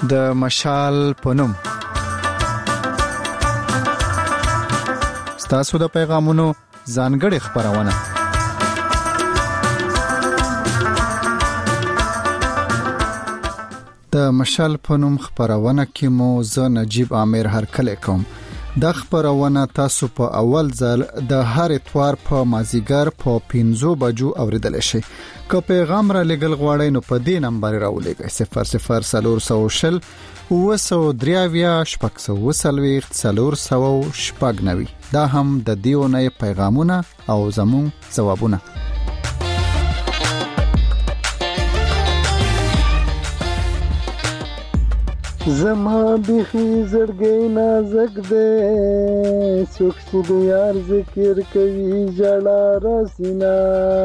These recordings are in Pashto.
د مشال پونم ستاسو د پیغامونو ځانګړي خبرونه د مشال پونم خبرونه کې مو زه نجیب عامر هرکلی کوم. د خبرونه تاسو په اول ځل د هر اتوار په مازیګر په 5 بجو اوریدل شي. که پیغام را لګل غواړئ نو په دې نمبر راولېږئ 0040 943 دا هم د دیونه پیغامونه او زمون ځوابونه. زما بخي زړګي نازک دې څوک چې د یار ذکر کوي جړا راسینا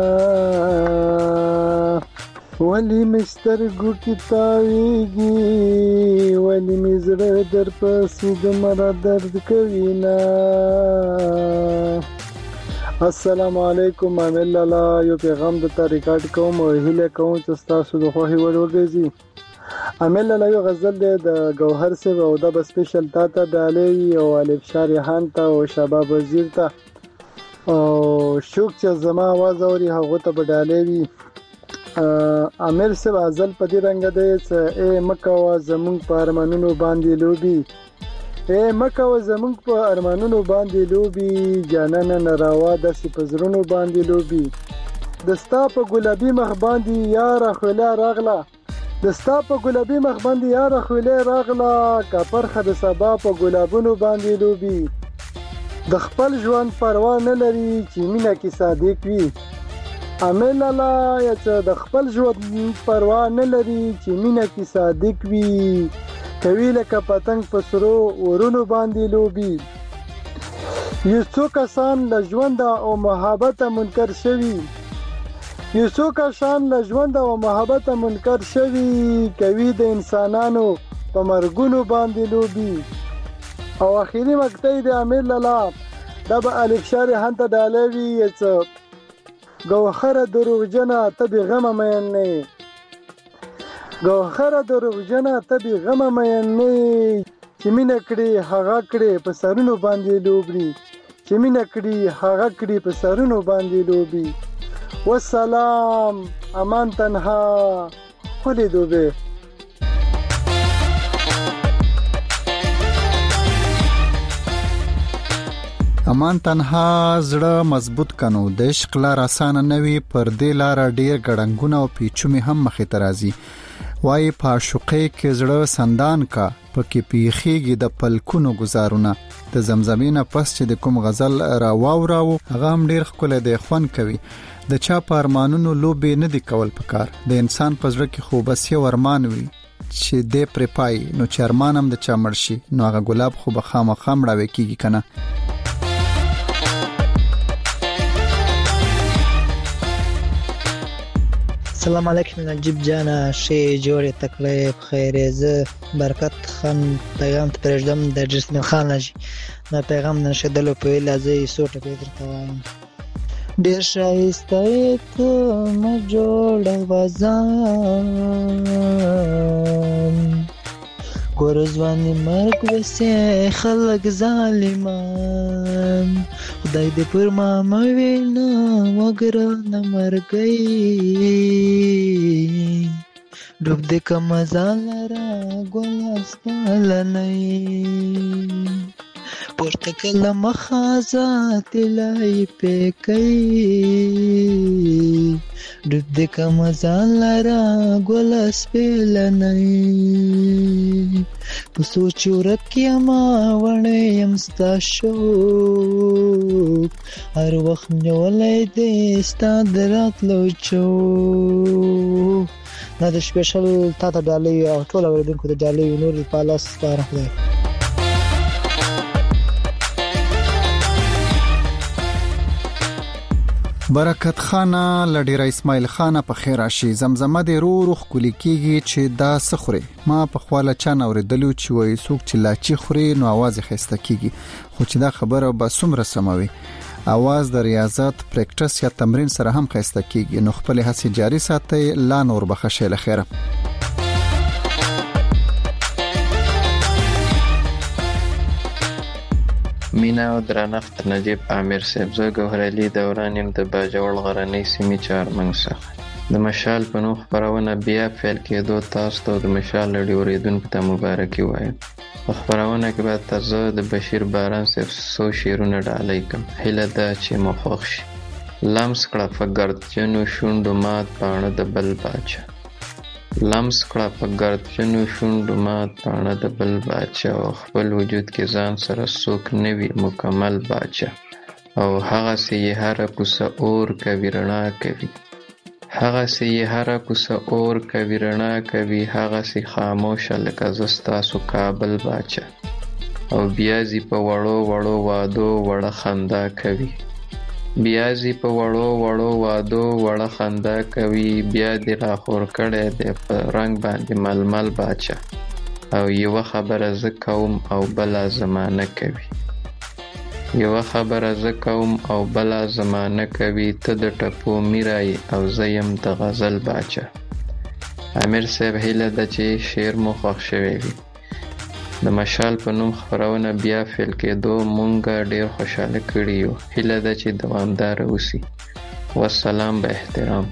ولی مسترګو کې تاویږي ولی مزړه در پسې د مرا درد کوي نا. السلام علیکم امل الله یو پیغام د ریکارډ کوم او هیله کوم چې تاسو د خوښي وړ وګرځي. امل الله یو غزل دی د گوهر سے او د سپیشل تا ته د علي او الف شارحان ته او شباب وزیر ته او شوق چې زما आवाज اوري هغه ته بدالې وي. امیر سے غزل په دې رنگ دی چې اے مکه وا زمون په ارمانونو باندې لوبي اے مکه وا زمون په ارمانونو باندې لوبي جانان نراوا د سپزرونو باندې لوبي دستا په ګلابي مخ باندې یار خلا راغلا دستا په ګلابي مخ باندې یار خولې راغلا کا پرخه د سبا په ګلابونو باندې لوبي د خپل ژوند پروا نه لري چې مینا کې صادق وي. امل الله یا چې د خپل ژوند پروا نه لري چې مینا کې صادق وي کوي لکه پتنګ په سرو ورونو باندې لوبي. یو څو کسان له ژوند او محبت منکر شوي یو څو کسان له ژوند او محبت منکر شوي کوي د انسانانو په مرګونو باندې لوبي. او اخیری مقطع د امیر لالا د الف شارحان ته دالوي چې گوهر دروغجنه تبي غم مین نه گوهر دروغجنه تبي غم مین نه چې مینه کړي هغه کړي په سرونو باندې لوبي چې مینه کړي هغه کړي په سرونو باندې لوبي. والسلام امان تنها خلی دوبه. امان تنها زړه مضبوط کنو د عشق لار آسان نه وي پر دې لار ډیر ګړنګونه او پیچومي هم مخې ترازي وای په عاشقۍ کې زړه سندان کا پکې پیخيږي د پلکونو گزارونه د زمزمینه پس چې د کوم غزل را واوراو هغه هم ډیر خپل د خوان کوي. د چا په ارمانونو لوبې نه دی کول پکار د انسان په زړه کې خو بس یو ارمان وي چې دې پر پای نو چې ارمان هم د چا مرشي نو هغه ګلاب خو به خامخا مړاوي کیږي کنه. السلام علیکم نجیب جانا شی جوړه تکلیف خیر زه برکت خان پیغام ته پرېږدم د جسمین خان نجی نو پیغام نشدلو په لازم سوټه پیتر توایم ډیر شایسته ته مجوړه وزان ګورځواني مرګ وسه خلک ظالمان خدای دې پر ما موینا وګره نه مرګي ډوب دې کم زالرا ګلستلنې پورته کله مخازات لای پکې ډوب دې کم زالرا ګلستلنې په سوچ ورکه ما وړې يم ستا شوق هر وخت نیولې دې ستا دراتلو چو دا د سپیشل تا ته ډالۍ او ټول اوریدونکو ته ډالۍ نور په لاس سپاره کړئ. برکت خانه لډیر اسماعیل خانه په خیر راشي زمزمه د روح کلی کیږي چې دا سخري ما په خواله چا اوریدلو چې وای څوک چې لاچی خوري نو आवाज خسته کیږي خو چې دا خبره به سمره سموي आवाज د ریاضت پریکټس یا تمرین سره هم خسته کیږي نو خپل هڅې جاری ساتي لا نور بخښه له خیره. مبینه او درنښت نجیب عامر صاحب. زه ګوهر علي دوران یم د باجوړ غرنۍ سیمې چهارمنګ څخه. د مشال په نوم خپرونه بیا پیل کېدو تاسو ته د مشال راډیو اورېدونکو ته مبارکي وایم. په خپرونه کې به ته زه د بشیر باران صاحب څو شعرونه ډالۍ کړم. هیله ده چې مو خوښ شي. لمس کړه په ګردجنو شونډو مات پاڼه د بل باچا. لمس کړه په ګردجنو شونډو مات پاڼه د بل باچا، او خپل وجود کې ځان سره څوک نه وي مکمل باچا. او هغسې یې هره کوڅه اور کوي رڼا کوي، هغسې یې هره کوڅه اور کوي رڼا کوي، هغسې خاموشه لکه زه ستاسو کابل باچا. او بیا ځي په وړو وړو وادو وړه خندا کوي، بیا ځي په وړو وړو وادو وړه خندا کوي. بیا دې راخور کړی دی په رنګ باندې ململ باچا. او یوه خبره زه کوم او بله زمانه کوي، یوه خبره زه کوم او بله زمانه کوي. ته د ټپو میرای او زه یم د غزل باچا. امیر صاحب هیله ده چې شعر مو خوښ شوی وي. د مشال په نوم خپرونه بیا فعل کېدو مونږه ډیر خوشحاله کړي یو. هیله ده چې دوامداره اوسي. والسلام به احترام.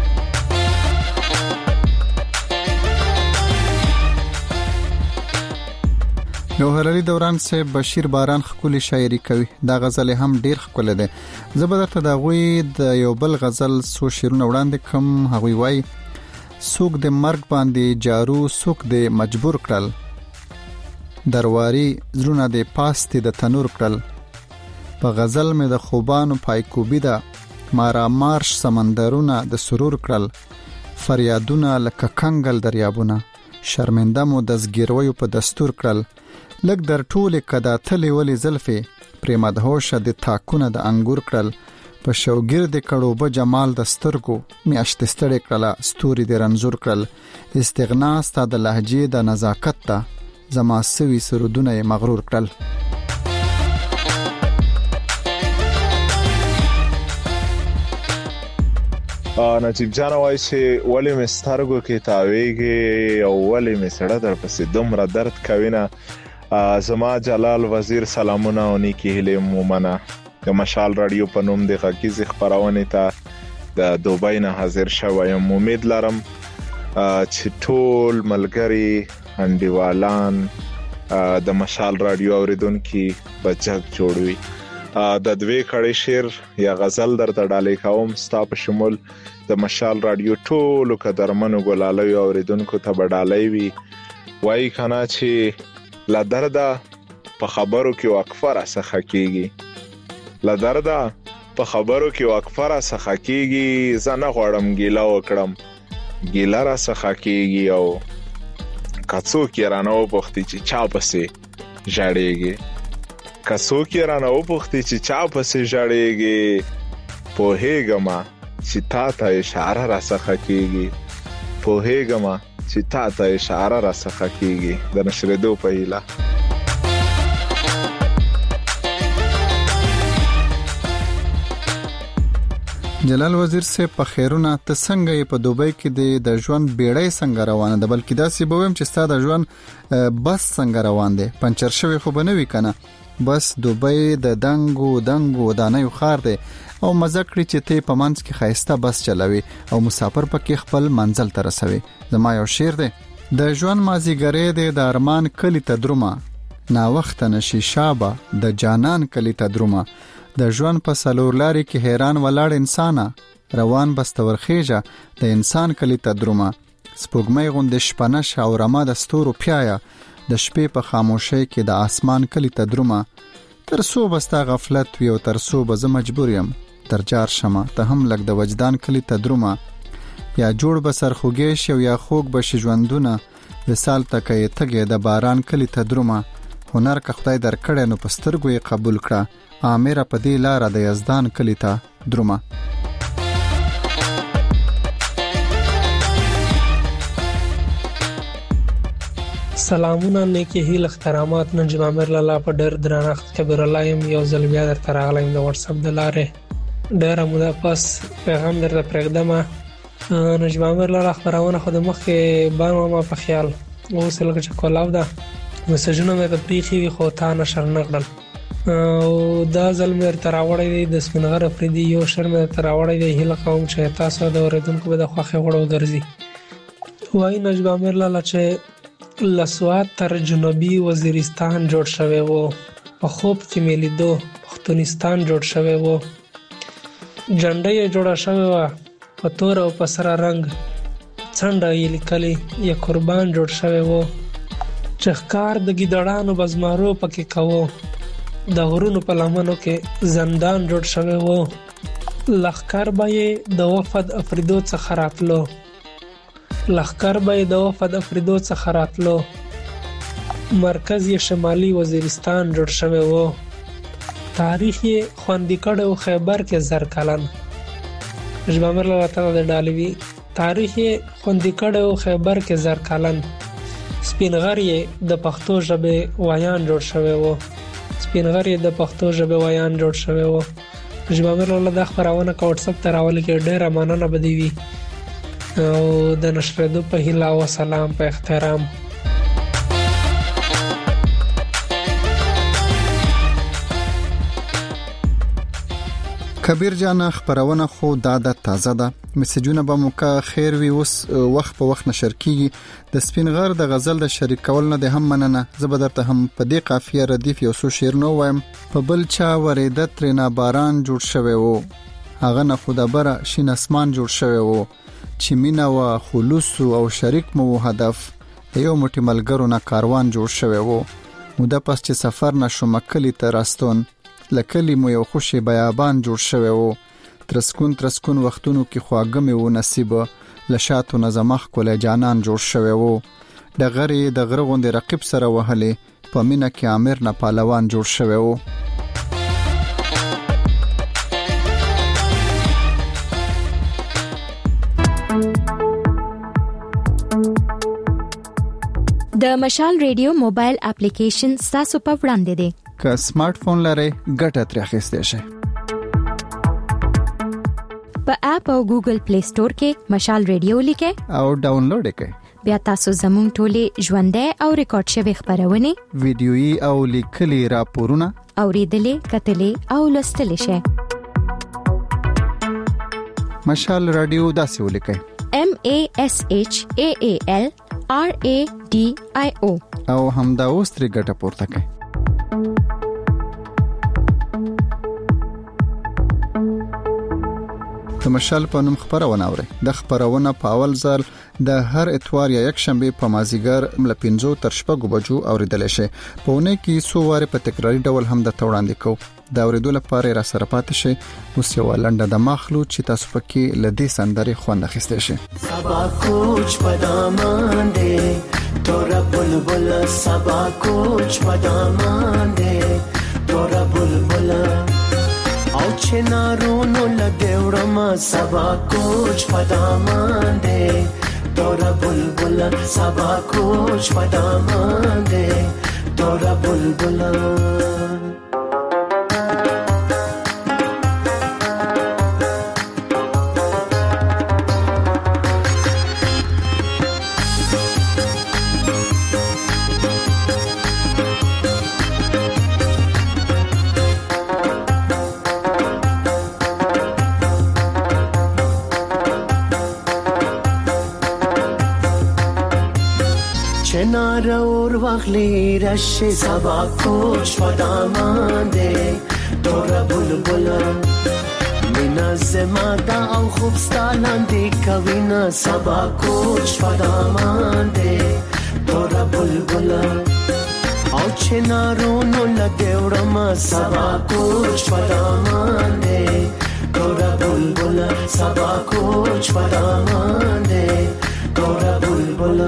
ګوهر علي دوران صاحب بشیر باران ښکلي شاعري کوي. دا غزل هم ډیر ښکلی دی. زه به درته د هغوی د یو بل غزل څو شعرونه وړاندې کړم. هغوی وایي: څوک د مرګ باندې جارو څوک د مجبور کړل، درواري زړونه د پاستې د تنور کړل. په غزل مې د خوبانو پایکوبي ده، مارا مارش سمندرونه د سرور کړل. فریادونه لکه کنګل دریابونه، شرمنده مو د زګیرویو په دستور کړل. لږ در ټولې کدا تلې ولې زلفې، پرې مدهوشه د تاکونه د انګور کړل. په شوګیر د کړوبه جمال د سترګو، میاشتې ستړې کړله ستوري د رنځور کړل. استغنا ستا د لهجې د نزاکت ته، زما سوي سرودونه یې مغرور کړل. نجیب جان وایي چې ولې مې سترګو کې تاویږي او ولې مې سړه در پسې دومره درد کوي نه. زما جلال وزیر سلامونه او نیکی هیلې مو منه. د مشال راډیو په نوم د غږیزې خپرونې ته د دوبۍ نه حاضر شوم. امید لرم چې ټول ملګري انډیوالان د مشال راډیو اوریدونکي به جګ جوړ وي. د دوی کړي شعر یا غزل درته ډالۍ کوم ستا په شمول د مشال راډیو ټولو قدرمنو ګلالیو اوریدونکو ته به ډالۍ وي. وایي کنه چې له درده په خبرو کې وقفه راڅخه کېږي، له درده په خبرو کې وقفه راڅخه کېږي. زه نه غواړم ګیله وکړم، ګیله راڅخه کېږي. او که څوک یې رانه وپوښتي چې چا پسې ژړېږي، که څوک یې رانه وپوښتي چې چا پسې ژړېږي، پوهېږمه چې تا ته اشاره راڅخه کېږي، پوهېږمه چې تا ته اشاره راڅخه کېږي. د نشرېدو په هیله. جلال وزیر صاحب په خیرونه، ته څنګه یې په دوبۍ کې د ژوند بیړۍ څنګه روانه ده؟ بلکې داسې به ویم چې ستا د ژوند بس څنګه روان دی؟ پنچر شوی خو به نه وي که نه؟ بس دوبۍ د دنګو ودانیو ښار دی او مزه کړي چې ته په منځ کې ښایسته بس چلوي او مسافر پکې خپل منزل ته رسوي. زما یو شعر دی: د ژوند مازیګری دی د ارمان کلی ته درومه، ناوخته نشي شابه د جانان کلی ته درومه. د ژوند په څلور لارې کې حیران ولاړ انسانه، روان بستور خیژه د انسان کلی ته درومه. سپوږمۍ غوندې شپنه شه او رمه د ستورو پیایه، د شپې په خاموشۍ کې د آسمان کلی ته درومه. تر څو به ستا غفلت وي او تر څو به زه مجبور یم تر جار شمه، ته هم لږ د وجدان کلی ته درومه. یا جوړ به سرخوږی شي او یا خوږ به شي ژوندونه، وصال ته که یې تږې د باران کلی ته درومه. هنر که خدای درکړی نو په سترګو یې قبول کړه، آمره په دې لاره د یزدان کلی ته درومه. سلامونه، نیکی هیله، احترامات. نجیب عامر لالا په ډېر درنښت کبیر الله یم یو ځل بیا درته راغلی یم د واتساپ د لارې. ډېره موده پس پیغام درته پرېږدمه. نجیب عامر لالا خپرونه خو د مخکې بانو ما په خیال اوس لږ چې کولاو ده، میسجونه مې په پریښي وي خو تا نشر نه کړل. او دا ځل مې درته راوړی دی د سپینغر افریدي یو شعر مې درته راوړی دی. هیله کوم چې تاسو د اورېدونکو به د خوښې وړ وګرځي. وایي نجیب امیر لالا چې له سوات تر جنوبي وزیرستان جوړ شوی و، په خوب کې مې لیدو پښتونستان جوړ شوی و. جنډه یې جوړه شوې وه په تور او په سره رنګ، څنډه یې لیکلې یا قربان جوړ شوی و. چې ښکار د ګیدړانو بزمارو پکې کوو، د غرونو په لمنو کې زندان جوړ شوی و. لښکر به یې د وفد افریدو څخه راتلو، لښکر به یې د وفد افریدو څخه راتلو. مرکز یې شمالي وزیرستان جوړ شوی و. تاریخ یې خوندي کړی و خیبر کې زر کلن. نجیب امیر لالا تعالی د ډالوي تاریخ یې خوندي کړی و خیبر کې زر کلن. سپینغر یې د پښتو ژبې ویان جوړ شوی و. سپینغر یې د پښتو ژبې ویان جوړ شوی و. نجیب امیر لالا دا خپرونه که وټساپ ته راولي کې ډېره مننه به دې وي او د نشرېدو په هیله او سلام په احترام. کبیر جان خبرونه خو دا د تازه ده، میسجونه به مو که خیر وي اوس وخت په وخت نشر کیږي. د سپینغر د غزل د شریک کول نه د هم مننه. زه به درته هم په دې قافیه ردیف یو څو شعر نو وایم. په بل چا ورېده ترېنه باران جوړ شوی و، هغه نه خو د بره شین اسمان جوړ شوی و. چې مینه و خلوص او شریک مو هدف، یو موټی ملګرو نه کاروان جوړ شوی و. موده پس چې سفر نشو مکلی ته راستون، لکلی مو یو خوشی بیابان جوړ شوی و. ترسکون ترسکون وختونو کې خواږه مې و نصیب، لشاتو نظمخ کله جانان جوړ شوی و. ډغرې د غره غوندې رقیب سره وهلې، په مینه کې امیر نه پهلوان جوړ شوی و. د مشال ریډیو موبایل اپلیکیشن تاسو په وړاندې دی. که سمارټ فون لرئ ګټه ترې اخیستئ شئ. په اپ او ګوګل پلی سٹور کې مشال ریډیو لیکئ او ډاونلوډ کړئ. بیا تاسو زموږ ټولې ژوندۍ او ریکارډ شوی خبرونه، ویډیويي او لیکلي راپورونه اوریدلې، کتلې او لوستلې شئ. مشال رادیو داسې ولیکئ: MASHAALRADIO او همدا اوس ترې ګټه پورته کړئ. د مشال په نوم خبرونه اوري. د خبرونه په اول ځل د هر اتوار یا یک شنبه په مازیګر ل 5 تر 6 بجو اوریدل شي. په ونه کې څو واره په تکراری ډول هم د توړاندې کو. دا اوریدل لپاره را سره پاتې شي. اوس یو لنډه د مخلو چې تاسو پکې لدې سندري خوند اخیستئ شي. سبا کوچ پدامان دے تورا بلبل، سبا کوچ پدامان دے تورا بلبل او چنارونو لدیوړم، سبا کوچ پدامان دے تورا بلبل، سبا کوچ پدامان دے تورا بلبل. چنار اور واخلی رش سبا کوچ پدامان دے تورا بلبل، مینا زمادا او خوبستا لاندی کوینا، سبا کوچ پدامان دے تورا بلبل او چنارونو لدیوړم، سبا کوچ پدامان دے تورا بلبل، سبا کوچ پدامان دے تورا بلبل.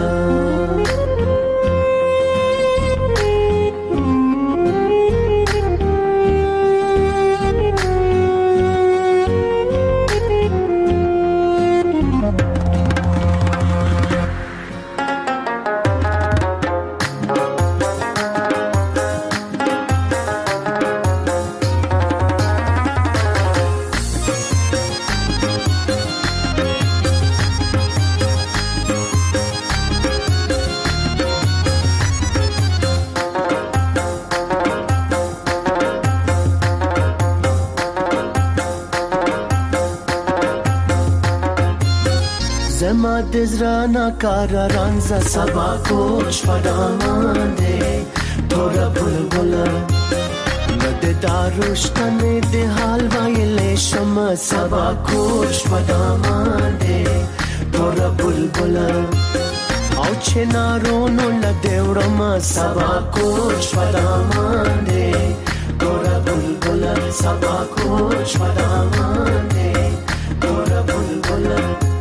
زما دزرانا کارارانزا سبا کوچ پدامانده تورا بلبلا نده داروشتنه ده حال وایله شما سبا کوچ پدامانده تورا بلبلا او چنارونو لدورما سبا کوچ پدامانده تورا بلبلا سبا کوچ پدامانده تورا بلبلا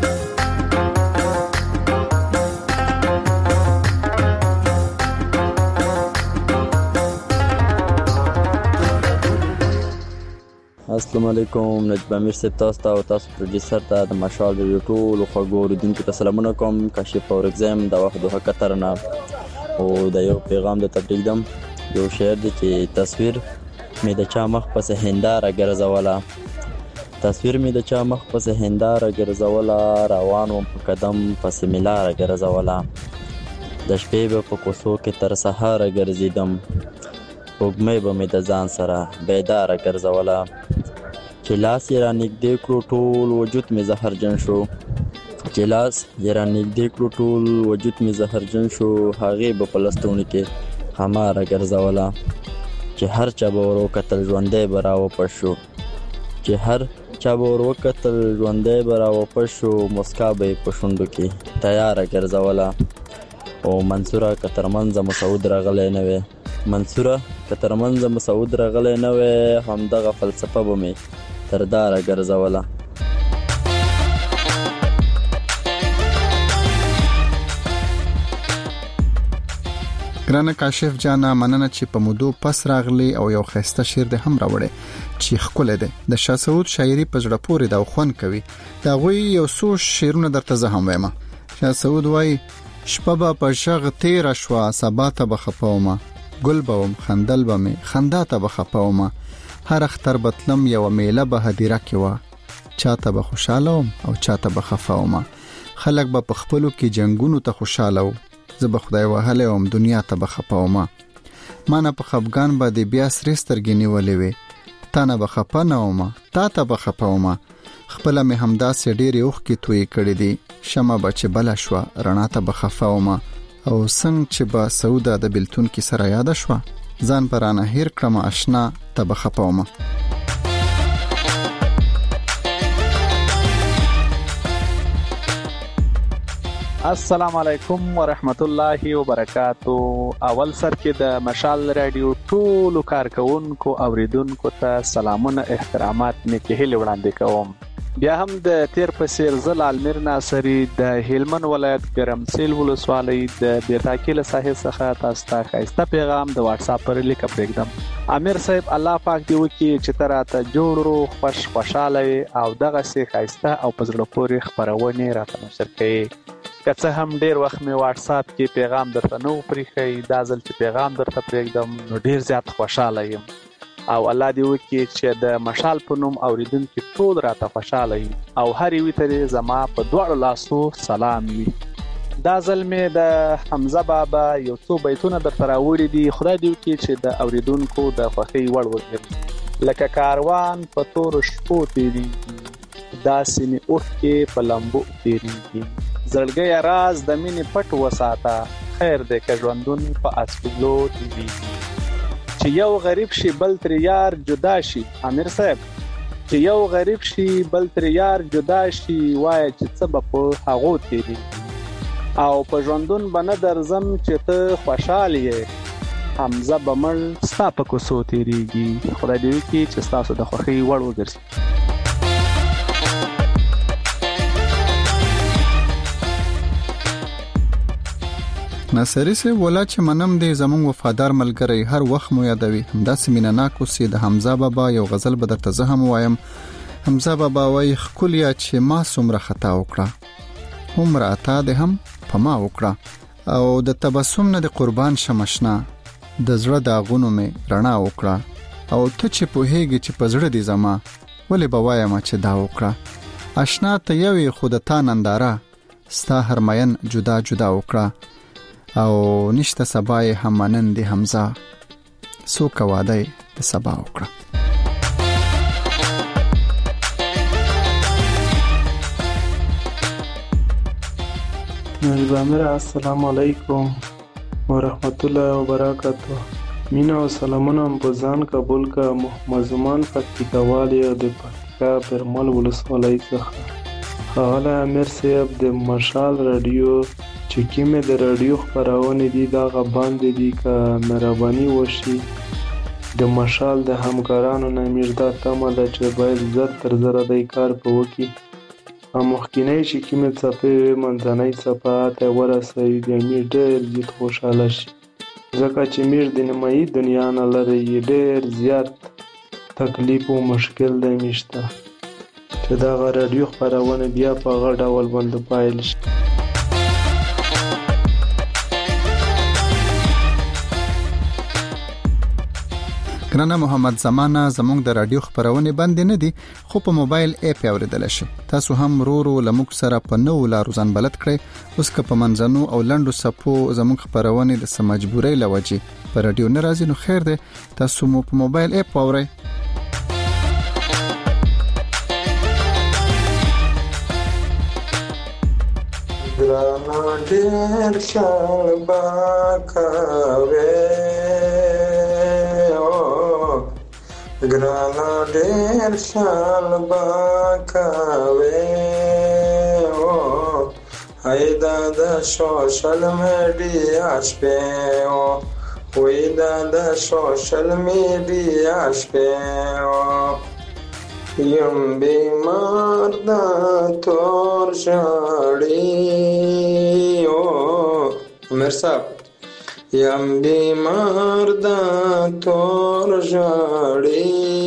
السلام علیکم. نجیب امیر صاحب تاسو ته او تاسو پروډوسر ته د مشال ریډیو ټول خواږه اوریدونکو ته سلامونه کوم. کاشف اورګزم د وخت دوه کترنه او د یو پیغام د تبلیغ دم یو شعر دی چې تصویر می د چا مخ پس هنداره ګرځوله تصویر می د چا مخ پس هنداره ګرځوله روان وم په قدم پس ملاره ګرځوله د شپې به په کوڅو کې تر سهاره ګرځیدم وګمې به می د ځان سره بیداره ګرځوله چې لاس یې را نږدې کړو ټول وجود مې زهرجن شو چې لاس یې را نږدې کړو ټول وجود مې زهرجن شو هغې به په لستوڼي کې هماره ګرځوله چې هر چا به ور وکتل ژوندی به راوپش شو چې هر چا به ور وکتل ژوندی به راوپش شو مسکا به یې په شونډو کې تیاره ګرځوله او منصوره که تر منځه مسعود راغلی نه وی منصوره که تر منځه مسعود راغلی نه وی همدغه فلسفه به مې تر داره ګرځوله. ګرانه کاشف جانا مننه چې په مودو پس راغلی او یو خسته شعر د هم راوړې چې خپل ده د شاه سعود شاعري په زړه پورې دا خوان کوي دا غوي یو څو شعرونه درته زه هم وایم. شاه سعود وای شپه په شغ تیر شوا سبا ته بخپومه ګل بوم خندل بمه خندا ته بخپومه هر اختر بتلم یو میله به هدیره کې وا چاته به خوشاله او چاته به خفاومه خلک به په خپلو کې جنگونو ته خوشاله و زه به خدای وهله اوم دنیا ته به خپاومه مانه په خفغان باندې بیا سرسترګې نیولې وي تانه به خپنه اومه تا ته به خپاومه خپل مې همدا سې ډېرې اوخ کې توی کړې دي شمه بچ بل شو رڼا ته به خفاومه او څنګه چې با سعوده د بلتون کې سره یاد شو ځان پرانه هیر کړم آشنا ته بخپومه. السلام علیکم ورحمت الله وبرکاتو. اول سر کې د مشال رادیو ټول کارکونکو اوریدونکو ته سلامونه احترامات مې کې هلي وړاندې کوم. بیا هم د تیر په سیر زل المیر ناصری د هلمند ولایت ګرمسیل ولسوالۍ د بیرتاکیل ساحل څخه تاسو ته ښایسته پیغام د واتس اپ پر لیک پرېږدم. امیر صاحب الله پاک دی وکړي چې تراته جوړ خوشاله او دغه سي ښایسته او پزړه پورې خبرونه راته نشر کړي. که څه هم ډیر وخت می واتس اپ کې پیغام درته نو پرېخی دا ځل چې پیغام درته پرېږدم نو ډیر زیات خوشاله یم او الله دې وکړي چې د مشال په نوم اوریدونکو ټول راته خوشاله وي او هر یو ته زما په دواړو لاسو سلام وي. دا ځل مې د حمزه بابا یو څو بیتونه درته راوړي دي خدای دې وکړي چې د اوریدونکو د خوښۍ وړ وګرځي. لکه کاروان په تور شپو تیریږي داسې مې اوښکې په لمبو تیریږي زړګی راز د مینې پټ وساته خیر دې که ژوندون په اسپلو تیریږي چې یو غریب شي بل تر یار جدا شي. امیر صاحب چې یو غریب شي بل تر یار جدا شي وای چې څه به په هغو تیریږي او په ژوندون به نه درځم چې ته خوشحال یې حمزه به مړ ستا په کوڅو تیریږي. خدای دې وکړي چې ستاسو د خوښۍ وړ وګرځي. ناصری سے ولا چې منم دې زمون وفادار ملګری هر وخت مو یادوي همداسې مینناکو سي د حمزه بابا یو غزل به درته زه هم وایم. حمزه بابا وای خولیا چې ما سمره خطا وکړه عمر اتا دې هم پما وکړه او د تبسم نه د قربان شمشنا د زړه داغونو مې رڼا وکړه او ته چې په هیګي چې پزړه دې زما ولې بوایم چې دا وکړه آشنا ته یوې خود تا ننداره ستا هرمین جدا جدا وکړه او نشته سبای همانن دی حمزه سو کواده د سبا وکړه. نجبامر السلام علیکم ورحمت الله وبرکاته. مینا او سلامونه په ځان قبول کا محمد زمان پکتیکاوالي او د پکتیکا پرمل ولسوالۍ څخه. حواله امیر صاحب د مشال رادیو چې کومه د رادیو خبرونه دي دا باندې دي که مهرباني وشي د مشال د همکارانو نه میردا تمه ده چې باید زر تر زر د کار په وکی مخکینی چې کومه څپې منځنۍ څپه ته ورسوي د امیر ډېر زیات خوشاله شي ځکه چې میر د نیمایي دنیا نه لري ډېر زیات تکلیف او مشکل دی میشته چې دا رادیو خبرونه بیا په غړ ډول باندې پایل شي. ګرانه محمد زمانه زموږ د رادیو خبرونه بند نه دي خو په موبایل اپ اوریدل شي. تاسو هم ورو لمک سره په نو لارو ځان بلد کړئ. اوس که په منځنو او لندو سپو زموږ خبرونه د سمجبوري لوجي په رادیو نه راځي نو خیر ده تاسو مو په موبایل اپ اورئ. ګرانه ډېر شال باکاوي ګرانه ډېر شال باکاوي هیدا د سوشل میډیا شپه ویدا د سوشل میډیا شپه یم بیمار د تور شاړی عمر صاحب یم بیمار د تور شاړی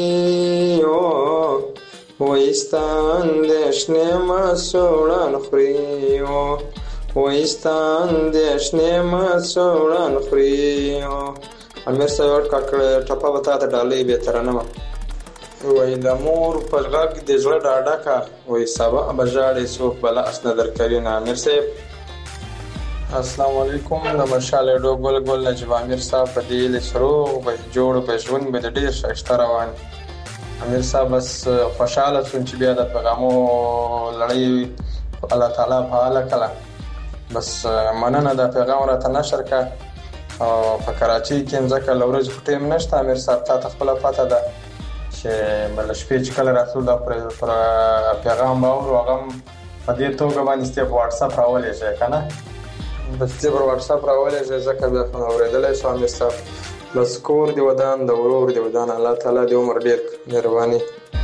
وایستان دشنه مسوړان خوري وایستان دشنه مسوړان خوري امیر صاحب کاکړه ټپه وتا ته ډالې به تر نه وای د مور په غږ د زړه ډاډه کا وای سبا بجاړې سوق بلا اسنه درکوي نه امیر صاحب. السلام علیکم د مشال ډو ګل ګل نجیب امیر صاحب په دې لسرو به جوړ به ژوند به ډیر شایسته روان امیر صاحب بس خوشاله شوم چې بیا د پیغامو لړۍ الله تعالی فعال کړه بس مننه د پیغام راته نشر کا او په کراچۍ کې ځکه لورج ټیم نشته امیر صاحب ته خپل پته ده چې بل شپې چې کله راتلو دا پر پیغام باور هغه په دې توګه باندې ستې په واتس اپ راولې شي کنه بس دې پر واتس اپ راولې شي ځکه بیا په اورېدلې شو امیر صاحب بس کور دی ودان د ورور دی ودان الله تعالی دې عمر ډېر مهرباني.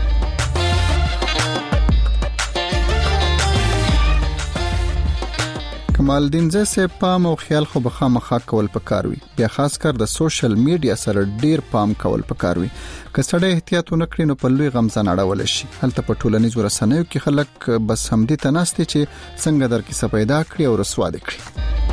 کمال الدین زه پام او خیال خو به خامخا کول پکاروي بیا خاص کر د سوشل میډیا سره ډیر پام کول پکاروي که سړی احتیاط ونکړي نو په لوی غمزه اړول شي. هلته په ټولنیز ورسنیو کې خلک بس همدې تناستي چې څنګه در کې سپیدا کړی او رسوا دي کړی.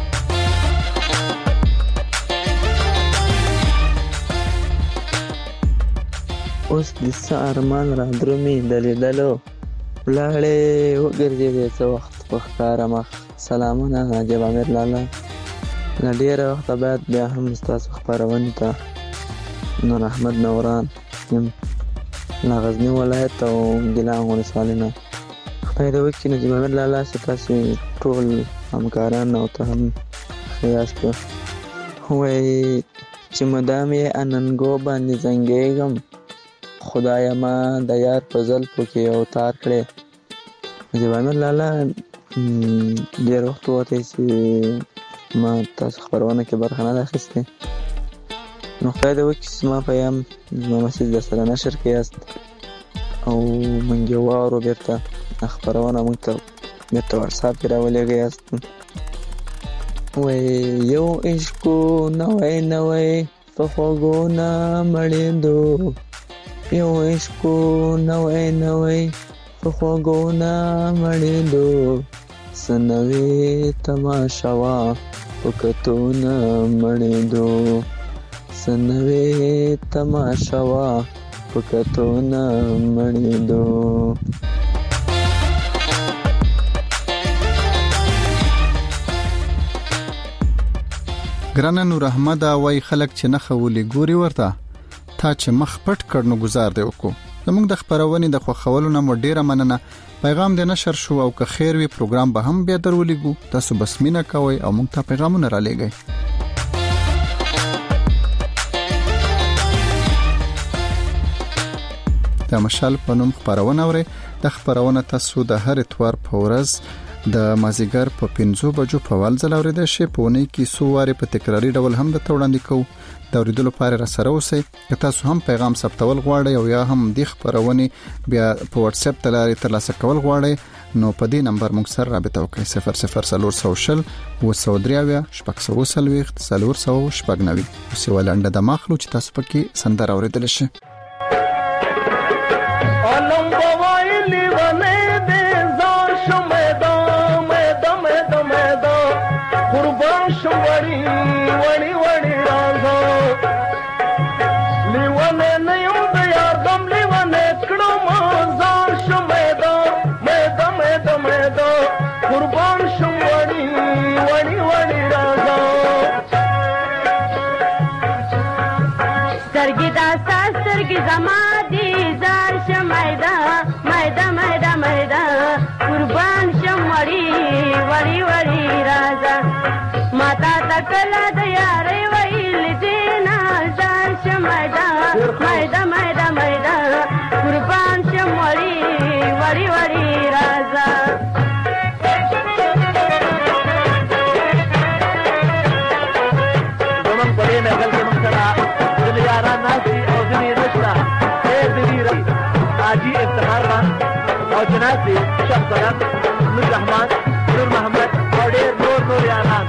اوس د سارمان را درومي دلیدلو لاړې وګرځېدې څه وخت په ښکاره مخ سلامونه نجیب امیر لالا له ډېره وخته باید بیا هم ستاسو خپرونې ته نور احمد نوران یم له غزني ولایت او ګیلان ولسوالۍ نه خدای دې وکړي نجیب امیر لالا چې تاسو ټول همکاران او ته هم ښه یاست وایي چې مدام یې اننګو باندې زنګېږم خدایا ما د یار په زلفو کې اوتار کړې نجیب امیر لالا ډېر وخت وته چې ما تاسو خبرونه کې برخه نه اخیستې نو خدای دې وکړي چې ما پیام زما مسیج در سره نشر کې یاست او موږ یې واورو بېرته خبرونه موږ ته بېرته واتساپ کې راولېږئ یاست وایي یو عشقو نوی نوی په خوږو نه مړېدو یو عشقو نوی نوی په خوږو نه مړېدو سنوي تماشا وا په کتو نه مړېدو سنوي تماشا وا په کتو نه مړېدو. ګرانه نور احمد وای خلک چې نه خولي ګوري ورته تا چې مخ پټ کړنو گزار دی وکړو زموږ د خبرونې د خوښولو نه مو ډیره مننه. پیغام دې نشر شو او که خیر وي پروګرام به هم بیا درولېګو. تاسو بس مینه کوئ او موږ ته پیغامونه را لېږئ. د مشال په نوم خبرونه اورئ. د خبرونه تاسو د هر اتوار په ورځ د مازیګر په 5 بجو په ول ځل اورېدل شي. په ونې کې سو واره په تکراری ډول هم د توړاندې کوو. د اوریدلو لپاره را سره اوسئ. که تاسو هم پیغام ثبتول غواړئ او یا هم د خبرونه بیا په واتس اپ تلاري ترلاسه کول غواړئ نو په دې نمبر موږ سره رابطه وکړئ. 0040 و3 شپږ 499 وسیواله د ماخلو چې تاسو پکې سندره اوریدل شي. کلا د یارې ویل دینا ځان شمدا مېدا مېدا مېدا قربان شمړي وړي وړي راځه دومن پرې نه غل کې مخړه د یارا ناسي او دې نشتا دې دې ری اجي افتخار او جناسي شخصا نور رحمان نور محمد او ډېر نور یاران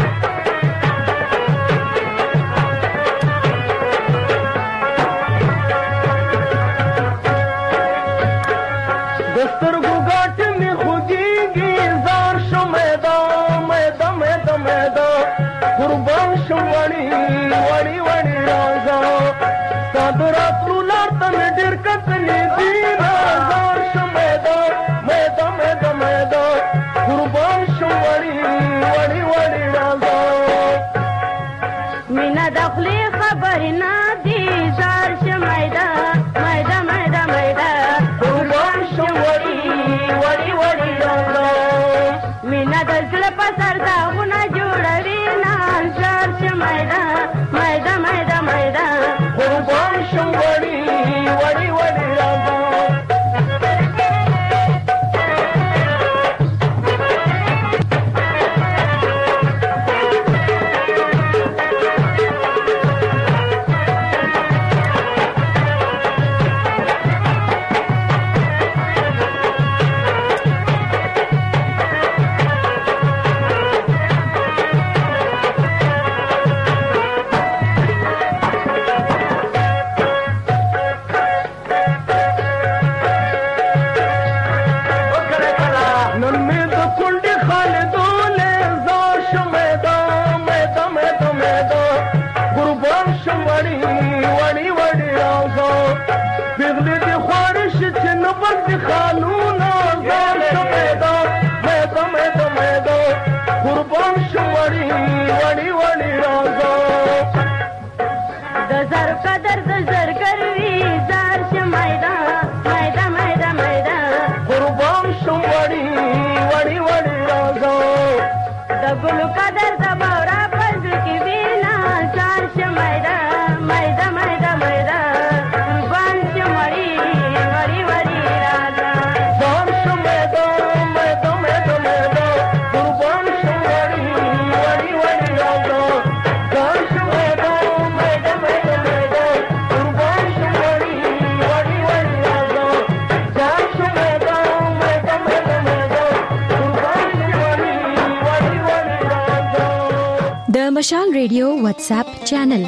مشال ریډیو واتس اپ چینل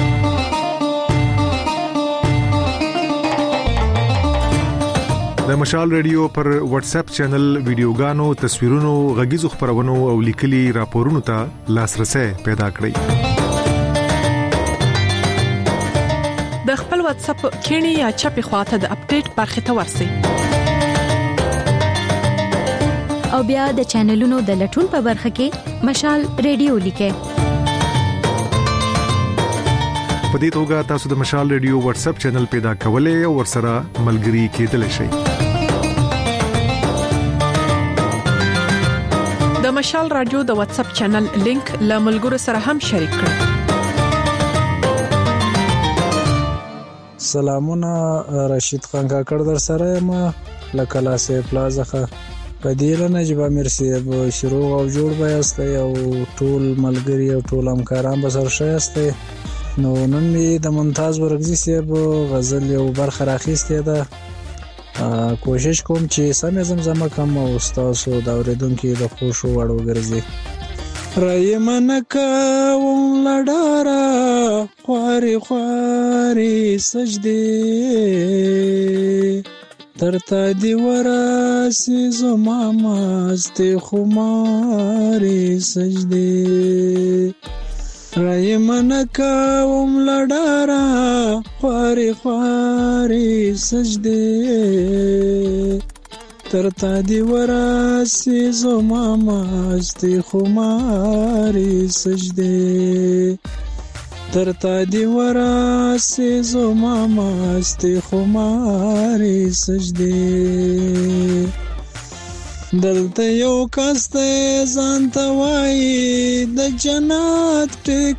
د مشال ریډیو پر واتس اپ چینل ویډیوګانو، تصویرونو، غږیزو خبرونو او لیکلي راپورونو ته لاسرسي پیدا کړئ. د خپل واتس اپ کینی یا چپی خواته د اپډیټ برخه ته ورسئ. او بیا د چینلونو د لټون په برخه کې مشال ریډیو لیکئ. په دې توګه تاسو د مشال ریډیو واتس اپ چینل پیدا کولای او ورسره ملګري کېدلی شئ. د مشال رادیو د واتس اپ چینل لینک له ملګرو سره هم شریک کړئ. سلامونه، رشید خان کاکړ در سره ما لکلاسه پلازا پدیره نجیب امیر صاحب شروع او جوړ بیاسته او ټول ملګری او ټول همکاران به سره شایسته. نو نن می د ممتاز ورغزي صاحب غزل یو برخه راخیسته ده. کوشش کوم چې سمې زمزمه کوم او تاسو دا اوریدونکو د خوشو وړو ګرځي. رای منکا وون لډارا خواري خواري سجدي ترتا دی وراسی زما ماستی خماری سجدی رای منکا وم لڈارا خواری خواری سجدی ترتا دی وراسی زما ماستی خماری سجدی ترتا دی وراسی زما ماستی خماری سجدی دلته یو کسته ځانته وایي د جنت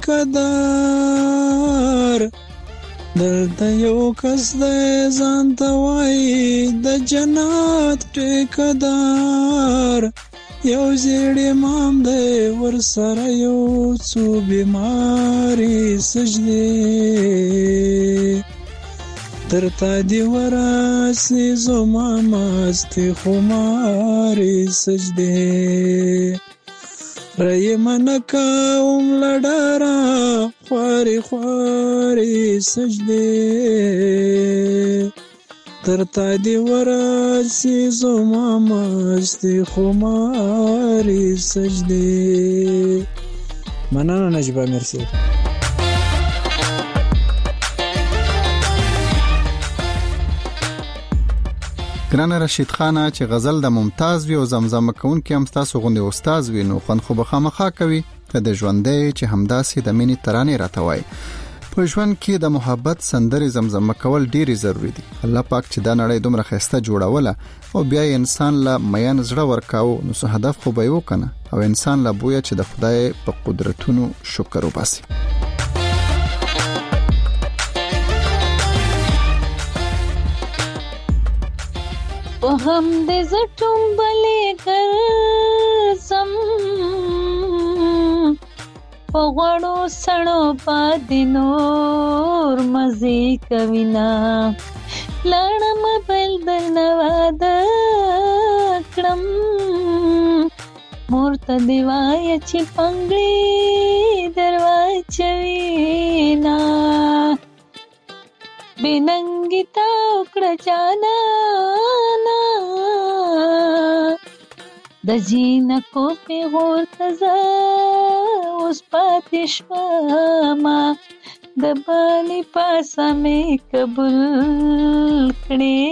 ټیکدار دلته یو کسته ځانته وایي د جنت ټیکدار یو زیړ امام دی ور سره یو څو بیماری سجدي ترتا دی وراسی زما ماستی خماری سجدي رای منکا ام لډارا خواری خواری سجدي ترتا دی وراسی زما ماستی خماری سجدی. مننه نجیب امیر صاحب. ګران رشید خان چې غزل د ممتاز وی او زمزمه کون کې هم تاسو غونډه استاد وی نو خو بخامخه کوي که د ژوندې چې همداسې د مینې ترانه راتوي. په ژوند کې د محبت سندرې زمزمه کول ډېری ضروری دي. الله پاک چې دا نړۍ دومره خسته جوړوله او بیا انسان لا میان زړه ورکاو نو څه هدف خو به یو کنه او انسان لا بویا چې د خدای په قدرتونو شکر وباسي. او هم دې زټوم بلې ګرځم په غوړو سړو باندې نور مزې کوینا لاړم بل درنه واده کړم مور ته دی وایه چې پنګړې درواچوینا بېننګې تا وکړه جانانه د جینکو پیغور ته زه اوس پاتې شومه د بالې پاسه مې قبول کړې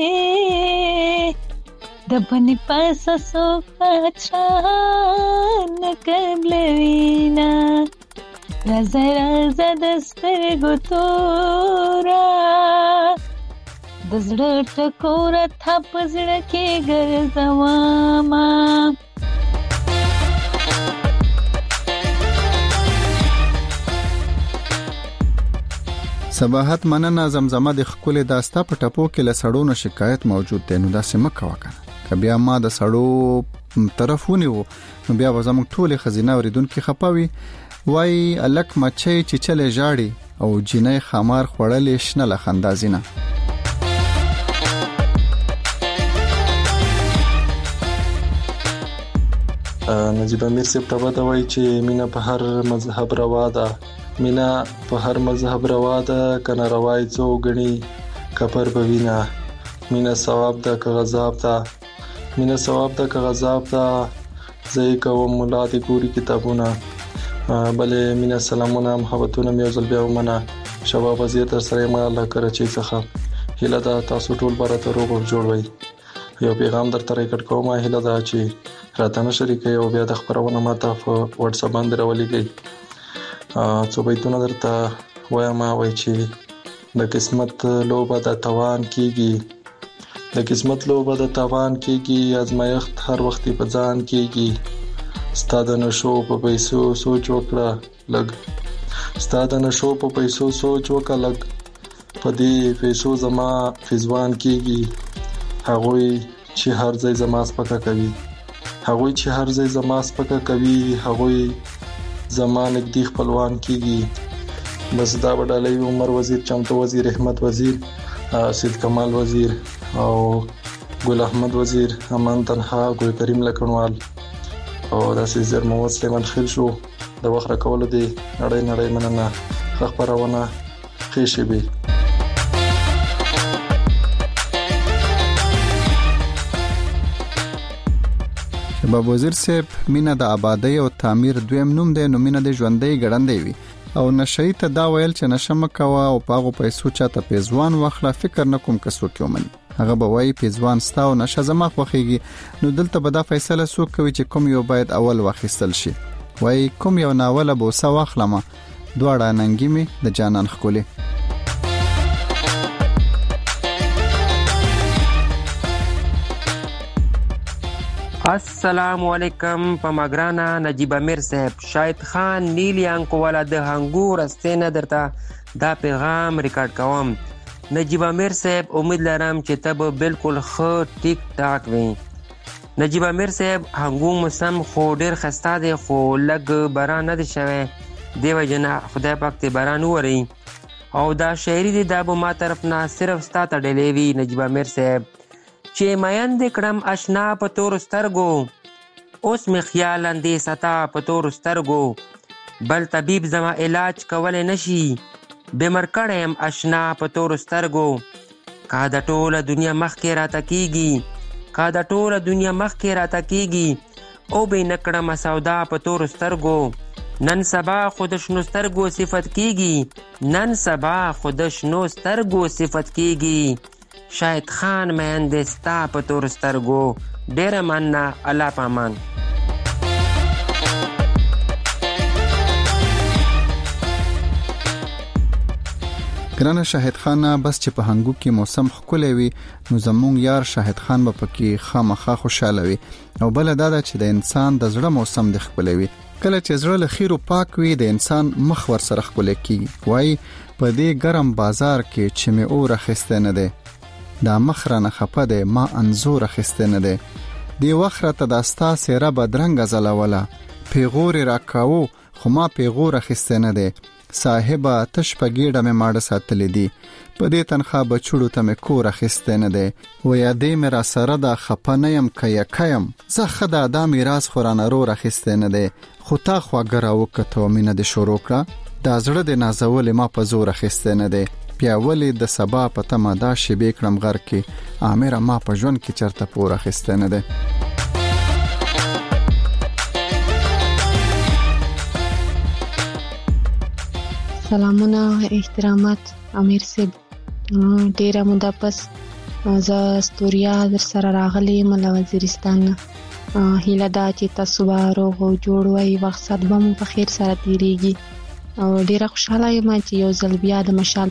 د بنې پاسه څوک پاچا نه قبلوینه رازه رازه د سترګو توره د زړه ټکوره تا په زړه کې ګرځومه صباحت مننه زمزمه د خپل داستا په ټپو کې له سړونو شکایت موجود دی نو داسې مکه وکنه که بیا ما د سړو طرفونه وو نو بیا زموږ ټول خزینه اوریدونکو خپاوي وای الک مچي چې چلې جاړي او جنې خمار خړلې شنه لخندازینه نجیب امیر صاحب ته وایي چې مینا په هر مذهب روا ده مینا په هر مذهب روا ده کنه روای څو غني کفر بوینا مینا ثواب ده که غضب ده مینا ثواب ده که غضب ده زې کوم مولا دي ګوري کتابونه بلې مینا سلامونه محبتونه مې ځل بیا ومنه شباب وزیر تر سره ما الله کرچی څخه هله دا تاسو ټول برته روغ جوړوي یو پیغام درته ریکارډ کوم هله دا چې راتنه شریکه او بیا د خبرونه ماته په واتس اپ باندې راولېږي څو بیتونه درته وایم وای چې د قسمت لوبه د توان کیږي، د قسمت لوبه د توان کیږي، ازمایښت هر وخت په ځان کیږي. ستا د نشو په پیسو سوچ وکړه لګ، ستا د نشو په پیسو سوچ وکړه لګ، په دې پیسو زما فزوان کیږي. هغوی چې هر ځای زما سپکه کوي، هغوی چې هر ځای زما سپکه کوي، هغوی زما نږدې خپلوان کیږي. بس دا وډالۍ عمر وزیر، چمتو وزیر، احمد وزیر، سید کمال وزیر او ګل احمد وزیر، امان تنها، ګل کریم لکنوال او داسې زر محمد سلیمان خیل شو. د وخت راکولو دی نړۍ مننه. ښه خپرونه، ښې شېبې. شباب وزیر صاحب، مینه د آبادی او تعمیر دویم نوم دی، نو مینه د ژوندۍ ګړندې وي او نشئی ته دا ویل چې نشه مکوه او پاغو پیسو چاته پیزوان واخله، فکر نکوم که څوک ومني. هغه به وایي پیزوان ستا او نشه زما خوښیږي. نو دلته به دا فیصله څوک کوي چې کوم یو باید اول واخیستل شي؟ وایي کوم یو ناوله بوسه واخلمه، دواړه ننګي مې د جانان ښکلې. السلام علیکم. په مګرانا نجیب امیر صاحب، شاهد خان نیلی انکو والا د هنګور استینه درته دا پیغام ریکارډ کوم. نجیب امیر صاحب، امید لرم چې ته به بالکل ښه ټیک ټاک وې. نجیب امیر صاحب، هنګو موسم خو ډیر خسته دی، خو لږ باران نه دی شوی، دیو جنا خدای پاک ته باران ووري. او دا شاعری دی دا به ما طرف نه صرف ستا ته ډلې وي نجیب امیر صاحب، چې مین دې کړم اشنا په تور سترګو، اوس مې خیال اندې ستا په تور سترګو، بل طبیب زما علاج کولی نشي، بیمر کړی یم اشنا په تور سترګو. کا د ټوله دنیا مخکې راته کیږي، کا د ټوله دنیا مخکې راته کیږي، او به نه کړم سودا په تور سترګو. نن سبا خود شنو سترګو صفت کیږي، نن سبا خود شنو سترګو صفت کیږي. شاهد خان مهندستا په تور سترګو. ډېر مننه، الله پامان. ګرانه شاهد خان، بس چې په هنګو کې موسم ښکلی وي نو زمونږ یار شاهد خان به پکې خامخا خوشاله وي. او بل دا ده چې د انسان د زړه موسم د ښکلی وي. کله چې زړه له خیرو پاک وي د انسان مخ ور سره ښکلی کیږي. وایي په دې ګرم بازار کې چې مې اور اخیستی نه دی، دا مخ رانه خفه دی، ما انځور اخیستی نه دی. دې وخت راته دا ستا څېره بدرنګه ځلوله، پیغور یې راکاوه خو ما پیغور اخیستی نه دی. صاحبه تش په ګېډه مې ماړه ساتلی دي، په دې تنخوا بچوړو ته مې کور اخیستی نه دی. ویه دې مې را سره ده، خفه نه یم که یکه یم، زه ښه ده دا میراث خو رانه رور اخیستی نه دی. خو تا خواږه راوکته او مینه دې شروع کړه، دا زړه دې نازولې ما په زور اخیستی نه دی. بیا ولې د سبا په تمه دا شیبې کړم غر کې، امره ما په ژوند کې چرته پور اخیستی نه دی. سلامونه احترامات امیر صاحب، ډیره موده پس زه استوریا در سره راغلی یم له وزیرستان نه. هیله ده چې تاسو به روغ او جوړ وئ، وخت ساعت به مو په خیر سره تیریږي. او ډیره خوشحاله یم چې یو ځل بیا د مشال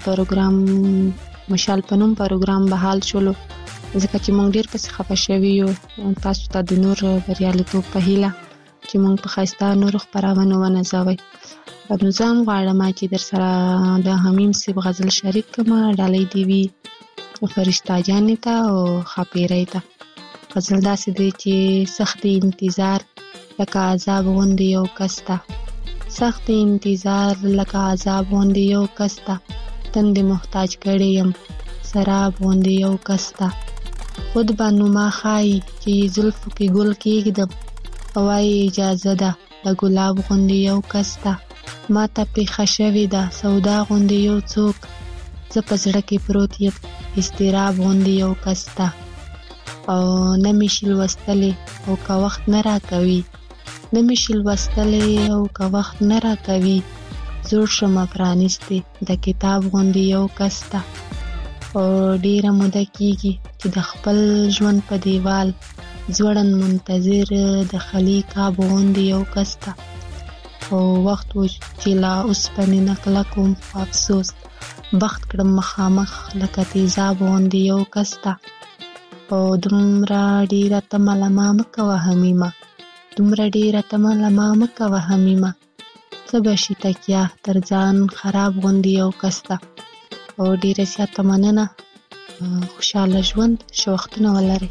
په نوم پروګرام بحال شولو، ځکه چې موږ ډیر پسې خفه شوي یو. تاسو ته د نور بریالیتوب په هیله چې موږ په ښایسته نورو خپرونو ونځوئ. نو زه هم غواړم چې در سره د حمیم صاحب غزل شریک کړم، ډالۍ دې وي فرشته جانې ته او ښاپیرۍ ته. غزل داسې دی چې سخت انتظار لکه عذاب غوندې یو کس ته، سخت انتظار لکه عذاب غوندې یو کس ته، تندې محتاج کړی یم سراب غوندې یو کس ته. خود به نو ما ښایي چې زلفو کې ګل کېږدم، وایي اجازه ده د ګلاب غوندې یو کس ته. ما ته پیښه شوې ده سودا غوندې یو څوک، زه په زړه کې پروت یم اضطراب غوندې یو کس ته. او نه مې شي لوستلی او که وخت نه راکوي، نه مې شي لوستلی او که وخت نه راکوي، زوړ شمه پرانیستې د کتاب غوندې یو کس ته. او ډیره موده کېږي چې د خپل ژوند په دیوال ځوړند منتظر د خلی کاب غوندې یو کس ته. او وخت و چې لا اوسپنې نه کلک وم خو افسوس بخت کړم مخامخ لکه تیزاب غوندې یو کس ته او دومره ډېره تمه له ما مه کوه حمیمه دومره ډېره تمه له ما مه کوه حمیمه څه به شي تکیه تر ځان خراب غوندې یو کس ته او ډېره زیاته مننه خوشحاله ژوند ښه وختونه ولرئ.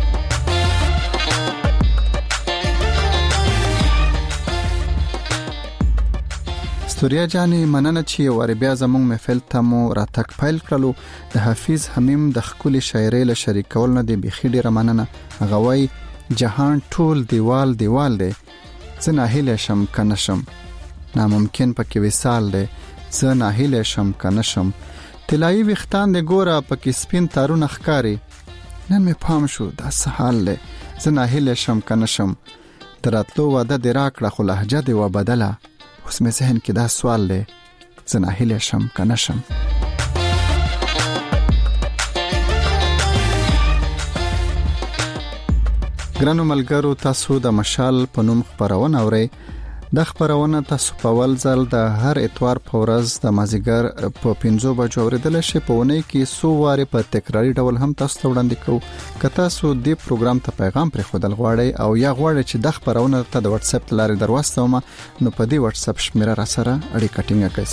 ستوریا جانې مننه چې وری بیا زموږ محفل ته مو راتګ پیل کړلو. د حافظ حمیم د ښکلي شاعرۍ له شریکول نه دی بیخي ډېره مننه. هغه وایي جهان ټول دیوال دیوال دی زه ناهیلی شم که نشم ناممکن پکې وصال دی زه ناهیلی شم که نشم طلایي ویښتان دی ګوره پکې سپین تارونه ښکاري نن مې پام شو دا څه حال دی زه ناهیلی شم که نشم د راتلو وعده دې راکړه خو لهجه دې وه بدله اوس مې ذهن کې دا سوال دی زه ناهیلی شم که نشم. ګرانو ملګرو تاسو د مشال په نوم خپرونه اورئ. د خپرونه تاسو په ول ځل د هر اتوار په ورځ د مازیګر په 5 بجو اوریدل شي. په ونې کې سو واره په تکراری ډول هم تاسو ته وړاندې کوو. که تاسو دې پروګرام ته پیغام پرې خودل غواړئ او یا غواړئ چې د خپرونه ته د واتس اپ لارې دروستوم نو په دې واتس اپ شمیره را سره اړیکه ټینګه کړئ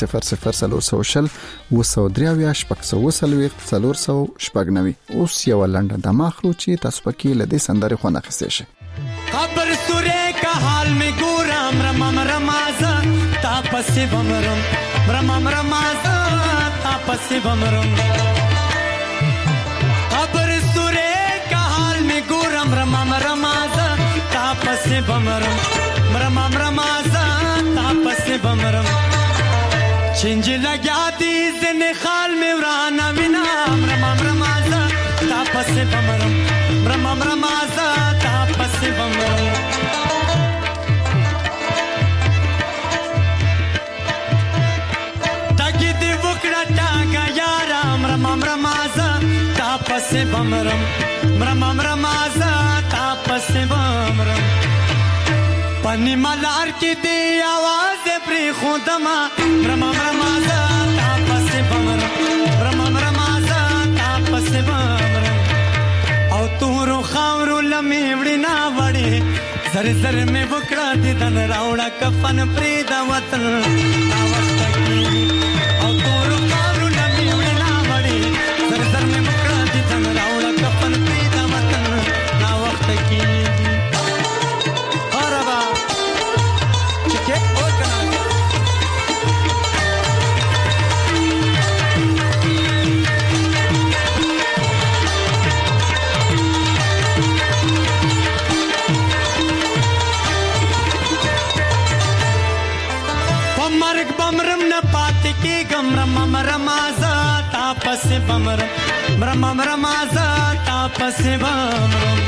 00 اوس یو لنډه د ماخلو چې تاسو پکې لدې سندري خو نه خسته شي. خبر سوره کا حال میں گورم رمم رمازا تاپس بمرم رمم رمازا تاپس بمرم خبر سوره کا حال میں گورم رمم رمازا تاپس بمرم رمم رمازا تاپس بمرم چنج لگا دی زن خال میں ورانا وینا رمم رمازا تاپس بمرم رمم رمازا تاپس بمرم تاکی دی وکڑا ٹاگا یارام رمم رمازا تاپس بمرم رمم رمازا تاپس بمرم پنی ملار کی دی آواز پری خودما رمم رمازا تاپس بمرم رمم رمازا تاپس بمرم او تورو خاورو لمی وڑینا وڑی زر زر میں وکڑا دی دن راوڑا کفن پریدا وطن نا وقت کی او تورو خاورو لمی وڑینا وڑی زر زر میں وکڑا دی دن راوڑا کفن پریدا وطن نا وقت کی اور ابا چکے اور کنا بمرم نہ پاتے کی گم رمم رمازا تاپس بمرم رمم رمازا تاپس بمرم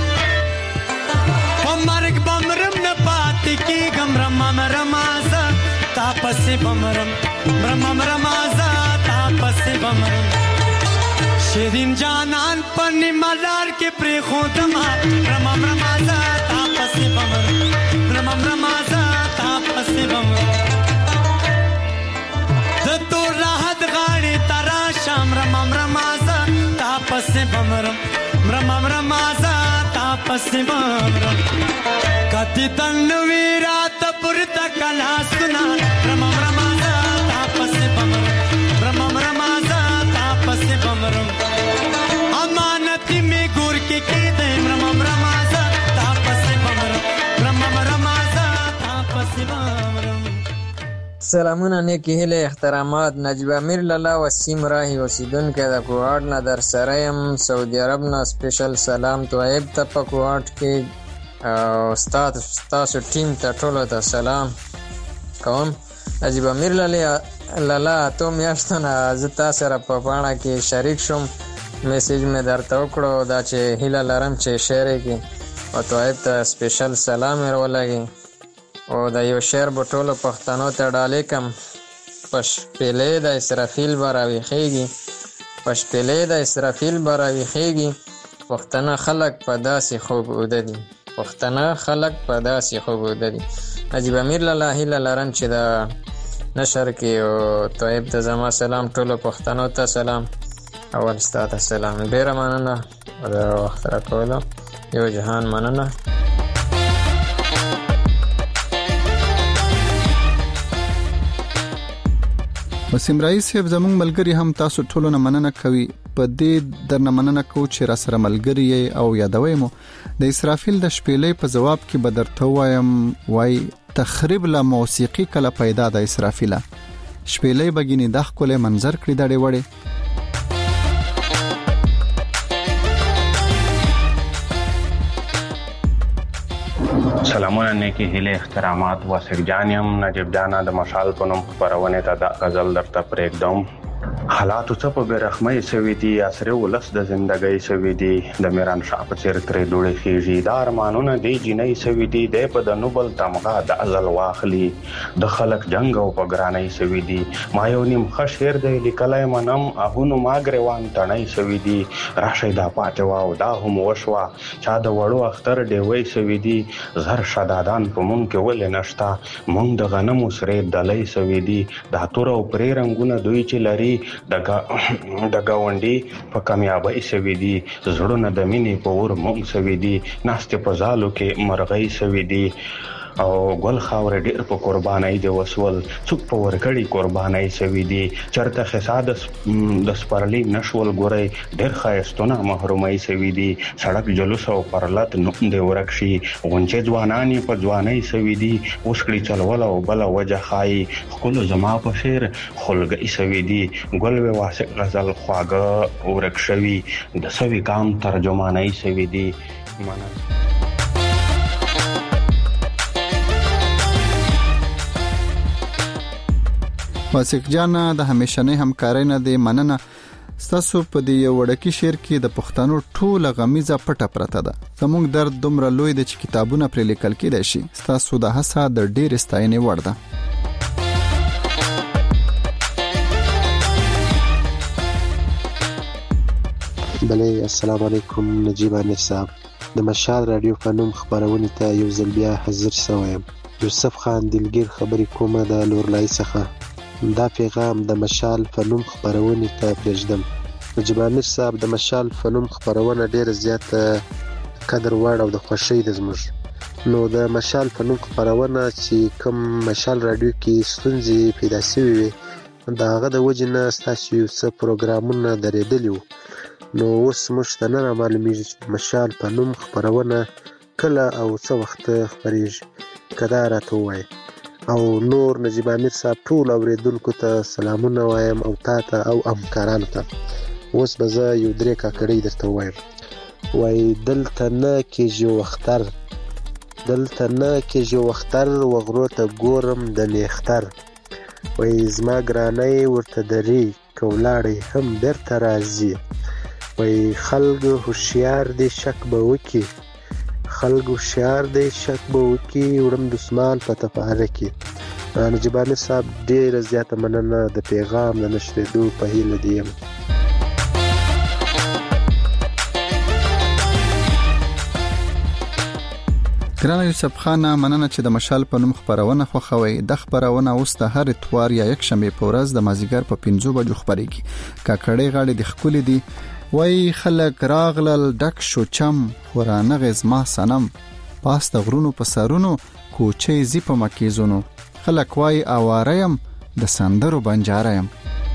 مرگ بمرم نہ پاتے کی گم رمم رمازا تاپس بمرم رمم رمازا تاپس بمرم شیرین جانان پنی ملار کے پری خودما رمم رمازا تاپس بمرم رمم رمازا تاپس بمرم تو راحت غاڑی ترا شام رمم رمازا تاپس بمرم رمم رمازا تاپس بمرم کتی تنوی رات پرتا کلا سنا رمم رمازا تاپس بمرم رمم رمازا تاپس بمرم امانتی میں گور کے دیں رمم رمازا تاپس بمرم رمم رمازا تاپس بمرم. سلامونه نیکی هیله احترامات. نجیب امیر لالا وسیم راهی اوسیدونکی د کوهاټ نه در سره یم. سعودي عرب نه سپیشل سلام طیب ته په کوهاټ کې ستاسو ټیم ته ټولو ته سلام کوم. نجیب امیر لالا اتو میاشتو نه زه تا سره په پاڼه کې شریک شوم. میسیج مې درته وکړو دا چې هیله لرم چې شعر کې او طیب ته سپیشل سلام یې ولګي او د یو شعر به ټولو پښتنو ته ډالۍ کم. په شپېلې د اسرافیل به راویښېږي په شپېلې د اسرافیل به راویښېږي پښتانه خلک په داسې خوب اوده دي پښتانه خلک په داسې خوب اوده دي. نجیب امیر لاله هیله لرم چې د نشر کې او طیب ته زما سلام، ټولو پښتنو ته سلام، اول ستا ته سلام. ډیره مننه د وخت راکولو، یو جهان مننه. وسیم رئیس صاحب زموږ ملګری هم تاسو ټولو نه مننه کوي. په دې درنه مننه کوم چې را سره ملګری او یادوي مو د اسرافیل د شپېلې په جواب کې بدرته وایم وای تخریب لا موسیقي کله پیدا د اسرافیل شپېلې بګینی د خپل منظر کړی دړې وړې. سلامونه، نیکی هیله، احترامات. واسق جانیم نجیب جانا د مشال په نوم خبرونه ته د غزل درته پرېږدم. حالات څه په برخمه سوي دي، اسره ولس د ژوندۍ سوي دي، د میران شاه په چیر ترې ډوړې خيږي، د ارمانونه دی جنۍ سوي دي، د په د نوبل تمغه د ازل واخلي، د خلک جنگ او په ګرانۍ سوي دي. ما یو نیم خشیر دی لیکلای منم اهونو ما ګریوان تڼۍ سوي دي، راشه دا پاتې واو دا هم وشوا چا د وړو اختر دی وای سوي دي، زهر شدادان په مونږ کې ولې نشتا، مونږ د غنمو سره دلای سوي دي، د تور او پرې رنگونه دوی چې لري د گاونډي په کامیابی سوي دي، زړونه د مینې په ور مونږ سوي دي، ناستې په زالو کې مرغۍ سوي دي، او ګل خاور ډیر په قربانای دی وسول، څوک په ورکړی قربانای سوي دي، چرته حساب د سپرلی نشول ګوري، ډیر خایستونه محرومای سوي دي، سړک جلوس او پرلت نوم دی ورکشي، غونچه ځوانانی په ځوانای سوي دي، اوسکړي چلول او بل وجه خای، خپل زما په شعر خلګي سوي دي، ګل و واسق غزل خواګه ورکشوي، د سوي کام ترجمانای سوي دي. واسق جانا د همیشنۍ همکارۍ نه دی مننه. ستاسو په دې وړکی شعر کې د پښتنو ټوله غمیزه پټه پرته ده. زموږ درد دومره لوی دی چې کتابونه پرې لیکل کېدای شي. ستاسو د هڅه د ډېر ستاینې وړ ده. بله السلام علیکم، نجیب امیر صاحب د مشال رادیو په نوم خبرونه ته یو ځل بیا حاضر شوم. یوسف خان دلګیر خبرې کومه د لورلای څخه. دا پیغام د مشال په نوم خبرونه ته پرېږدم. نجیب امیر صاحب د مشال په نوم خبرونه ډېر زیات قدر وړ او د خوښۍ د زموږ نو د مشال په نوم خبرونه چې کوم مشال رادیو کې ستونزې پیدا شوې وي دا هغه د وجې نه ستاسو یو څه پروګرامونه درېدلي وو، نو اوس موږ ته نه معلومیږي چې مشال په نوم خبرونه کله او څه وخت خبرېږي. که دا راته ووایي. او نور نجیب امیر صاحب ټول اوریدونکو ته سلامونه وایم او تا ته او همکارانو ته. اوس به زه یو درې کاکړۍ درته ووایم. وایي دلته نه کېږي وختر، دلته نه کېږي وختر، وغرو ته ګورم د نیختر، وایي زما ګرانۍ ورته درې که ولاړی هم بیرته راځي، وایي خلک هوښیار دي شک به وکړي، خلک هوښیار دی شک به وکړي، وړم دسمال په تفاعله کې. نجیب امیر صاحب ډېره زیاته مننه د پیغام د نشرېدو په هیله دې یم. ګرانه یوسف خان مننه چې د مشال په نوم خبرونه خوښوي. د خبرونه اوس د هر اتوار یا یک شنبه په ورځ د مازیګر په 5 بجو خبرېږي. کاکړې غاړي د خپل دي وای خلک راغلل ډک شو چم، ورانه غزما سنم، پاس د غرونو په سرونو کوچې زی په مکیزونو، خلک وای اواریم د سندرو بنجاریم.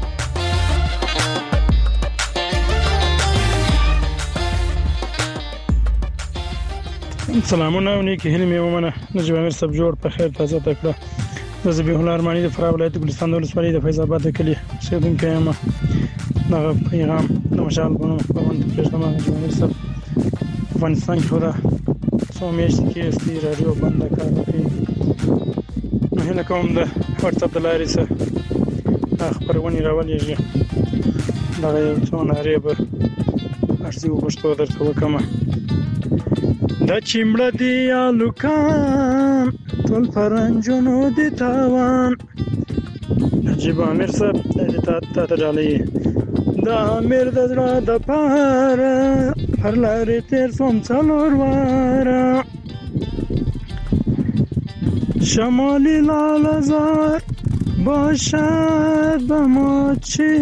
سلامونه او نیکی هیله مې ومنه. نجیب امیر صاحب جوړ په خیر تازه تکړه. د ذبیح الله ارمانی د فراه ولایت ګلستان د ولسوالۍ د فیض آباد کلی اوسېدونکی یم. دغه پیغام د مشال په نوم خپرونه پرېږدم. نجیب امیر صاحب افغانستان کې خو دا څو میاشتې کېږي راډیو بنده کار کوي، نو هیله کوم د واتساپ د لارې څه خپرونې راولېږي. دغه یو څو نارې به ارزي و پښتو درته وکړم. دا چیمړه دی الوکان ټول فرنجونو دی تاوان. نجیب امیر صاحب دې تا ته ډالۍ د امیر د زړه د پاره پر لارې تیر سوم څلور واره. شمالی لالزار باشد به ما چی،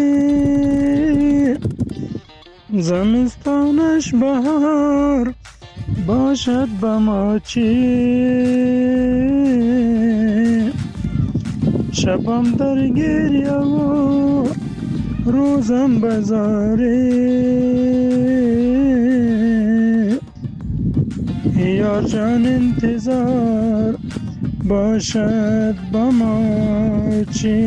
زمستانش بهار باشد به ما چی، شبم در گریه و روزم بزاره، یار جان انتظار باشد با ما چی.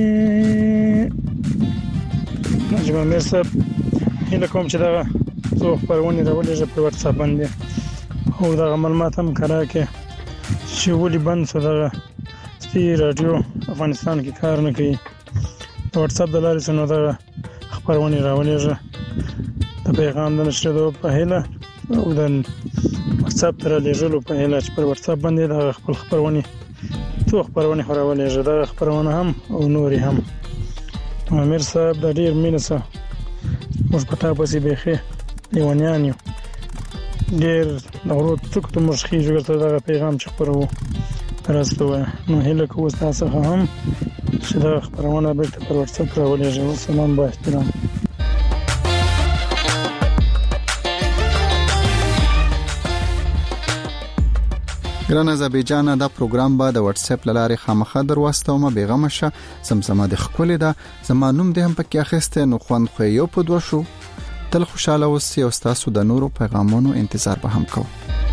نجیب امیر صاحب هیله کوم چې دغه څو خپرونې راولېږه په واتساپ باندې، او دغه معلومات هم کره کې چې ولې بند شو دغه سپي راډیو افغانستان کې کار نه کوي. د واتساپ د لارې څخه نو دغه خپرونې راولېږه د پیغام د نشریدو په هیله او د واتساپ ته رالېږلو په هیله چې پر واتساپ باندې دغه خپل خپرونې څو خپرونې خو راولېږه، دغه خپرونه هم او نورې هم. امیر صاحب د ډېر مینه سره موږ په تا پسې بیخي لیونیان یو، ډېر د غرو څوک ته موږ خېږو ورته دغه پیغام چې خپروو راسته وایه. نو هیله کوو ستا څخه هم چې دغه خپرونه بېرته پر واتساپ راولېږه. سلام با احترام. ګرانه زبیجانه دا پروګرام به د واتس اپ لارې خامخا دروستومه بیغمه شه. زمزمه د خپل ده زما نوم دې هم پکې اخیسته، نو خوند خو یو په دوه شو. تل خوشاله اوسئ او تاسو د نورو پیغامونو انتظار به هم کوو.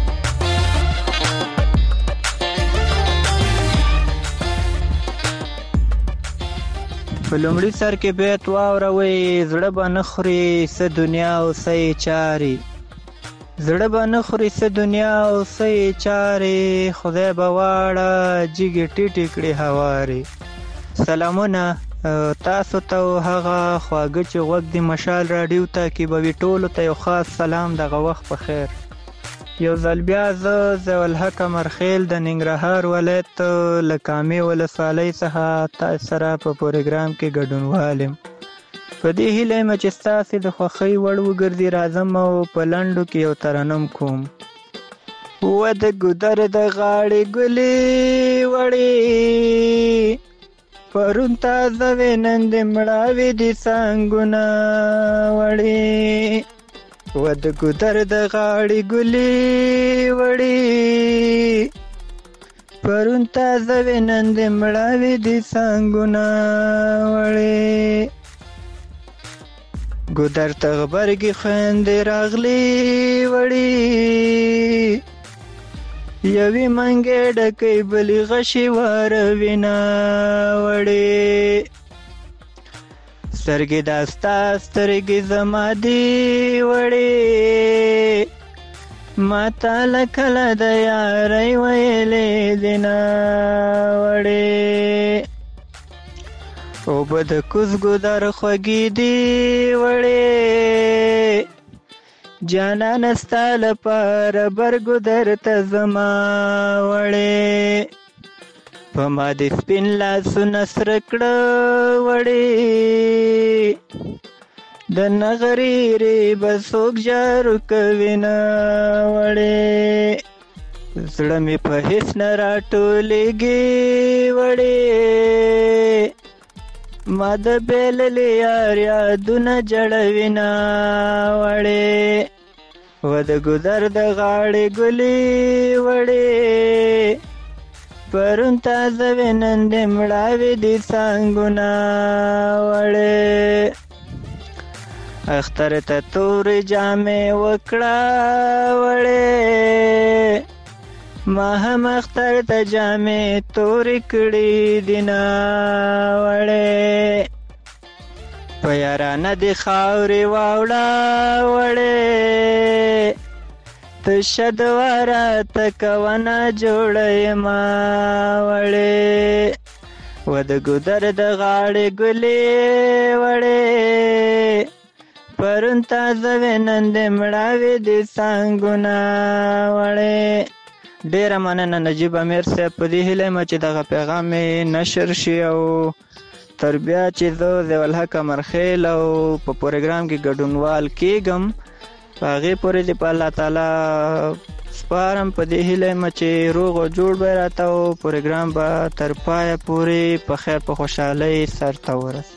په لومړي سر کې بیت واوروي، زړه به نه خوري څه دنیا او څه چارې، زړه به نه خوري څه دنیا او څه چارې، خدای به واړه جګې ټیټې کړې هوارې. سلامونه تاسو ته هغه خواږه چې غوږ د مشال راډیو ته کې به وي، ټولو ته یو خاص سلام، دغه وخت په خیر. یو ځل بیا زه ضیاءالحق امرخیل د ننګرهار ولایت له کامې ولسوالۍ څخه تاسو سره په پروګرام کې ګډونوال یم. په دې هیله یم چې ستاسې د خوښۍ وړ وګرځي. راځم او په لنډو کې یو ترنم کوم. و د ګودر د غاړې ګلې وړې، پرون تازه وې نن دې مړاوې دي څانګونه وړې، و د ګودر د غاړې ګلې وړې، پرون تازه وې نن دې مړاوې دي څانګونه وړې. ګودر ته غبرګې خویندې راغلې وړې، یوې منګې ډکې بلې غشې واروینه وړې، سترګې دا ستا سترګې زما دي وړې، ما تاله کله د یارۍ ویلې دینه وړې، اوبه د کوز ګودر خوږې دي وړې، جانانه ستا لپاره برګودر ته زما وړې، په ما دې سپین لاسونه سره کړه وړې، د نغریرې به څوک جارو کوینه وړې، زړه مې په هېڅ نه راټولېږي وړې، ما د بېللې یار یادونه جړوینه وړې، و د ګودر د غاړې ګلې وړې، پرون تازه وې نن دې مړاوې دي څانګونه وړې، اختر ته تورې جامې وکړه وړې، ما هم اختر ته جامې تورې کړې دینه وړې، په یارانه دې خاورې واوړه وړې، تشه دواره ته کوونه جوړه یمه وړې، و د ګودر د غاړې ګلې وړې، پرون تازه وې نن دې مړاوې دي څانګونه وړې. ډیره مننه نجیب امیر صاحب، په دې هیله یم چې دغه پیغام مې نشر شي او تر بیا چې زه ضیاءالحق امرخیل او په پروګرام کې ګډونوال کېږم، په هغې پورې دې په الله تعالی سپارم په دې هیله چې روغ او جوړ به راته او پروګرام به تر پایه پورې په خیر په خوشحالۍ سرته ورسي.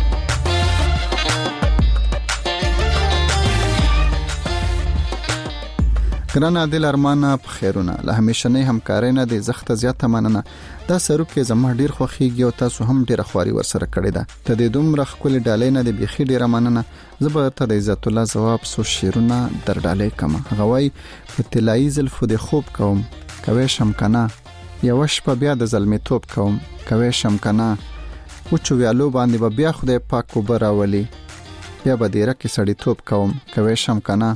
ګران عادل ارمانه په خیرونه له همیشنۍ همکارۍ نه د زخته زیاته مننه. دا سروک کې زما ډیر خوښیږي او تاسو هم ډیر خواري ورسره کړی ده. ته د دومره خپل ډالۍ نه د بيخي ډیره مننه. زه به ته د عزت الله جواب سو شیرونه در ډالۍ کما غوي په تلای زلفو د خوب کوم کوي شم کنه یو شپه بیا د زلمی توپ کوم کوي شم کنه او چو ویالو باندې به بیا خدای پاک کو براولي بیا به ډیره کې سړی توپ کوم کوي شم کنه.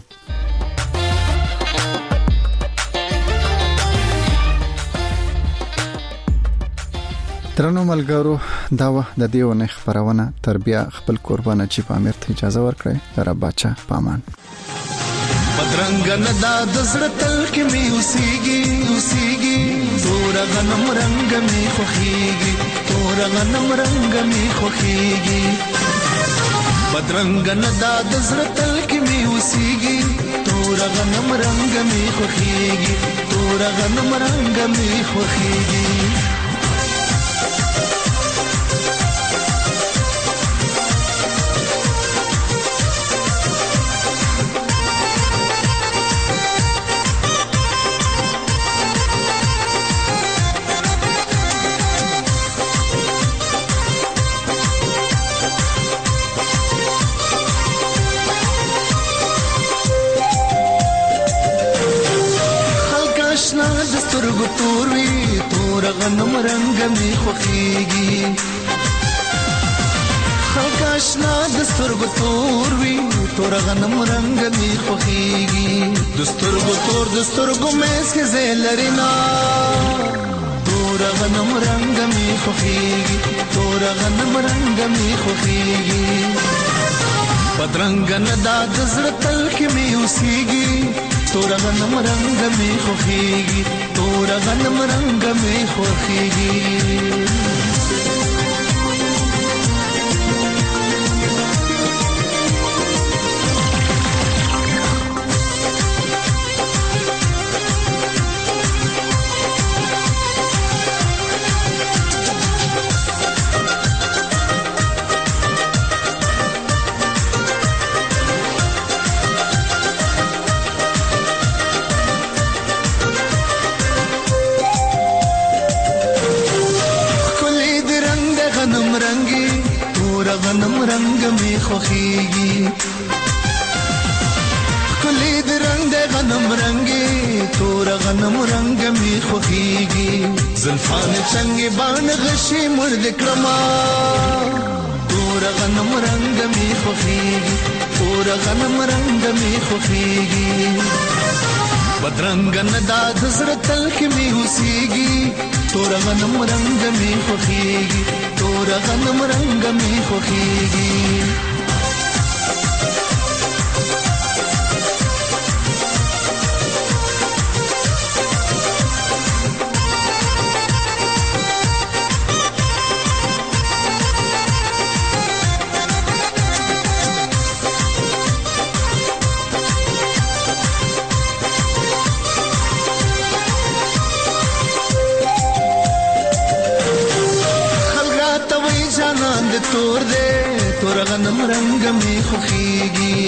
ترنو ملګرو دا و د دې ونه خبرونه تربیه خپل قربانه چې په امر ته اجازه ورکړي در بچا پامان. بدرنګ نه دا د زړه تل کې می اوسېږي تور غنم رنگ می خوخيږي تور غنم رنگ می خوخيږي بدرنګ نه دا د زړه تل کې می اوسېږي تور غنم رنگ می خوخيږي تور غنم رنگ می خوخيږي. تور وی تور غنم رنگ می خوخيږي خلک آشنا د سترګو تور وی تور غنم رنگ می خوخيږي د سترګو تور د سترګو مېس کې زلرینا تور غنم رنگ می خوخيږي تور غنم رنگ می خوخيږي بدرنګ نه دا د زړه تل کې می اوسېږي تور غنم رنگ می خوخيږي تور غنم رنگ می خوخيږي. غنم رنگ می خوخيږي کلی د رنگ د غنم رنگي تور غنم رنگ می خوخيږي زلفان څنګه باندې غشي مرد کړما تور غنم رنگ می خوخيږي تور غنم رنگ می خوخيږي بدرنګ نه دا د زړه تل کې می اوسېږي تور غنم رنگ می خوخيږي تور غنم رنگ می خوخيږي. تور دے تور غنم رنگ می خوخيږي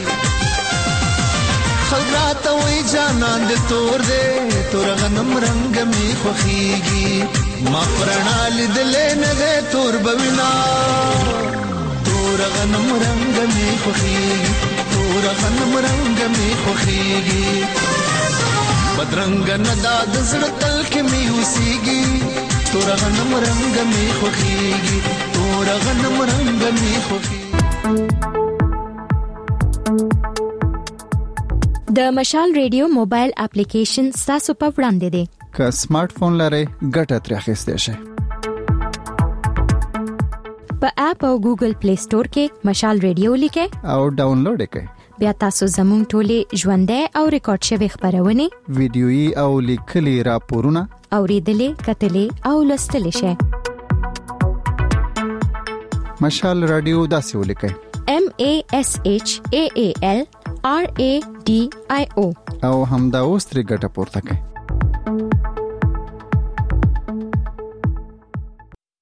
خلرات وې جانان دې تور دے تور غنم رنگ می خوخيږي ما پرنال دلې نه دې تور بوینا تور غنم رنگ می خوخيږي تور غنم رنگ می خوخيږي بدرنګ نه دا د زړه تل کې می اوسېږي تور غنم رنگ می خوخيږي تور غنم رنگ می خوخيږي. د مشال ریډیو موبایل اپلیکیشن تاسو په وړاندې دی. که سمارټ فون لرئ ګټه ترې اخیستئ شئ. په اپ او ګوګل پلی سٹور کې مشال ریډیو لیکئ او ډاونلوډ کړئ. بیا تاسو زموږ ټولې ژوندۍ او ریکارډ شوی خبرونه ویډیويي او لیکلي راپورونه اوریدلې کتلې او لوستلې شئ. مشال رادیو داسې ولیکئ MASHAAL RADIO او همدا اوس ترې ګټه پورته کوي.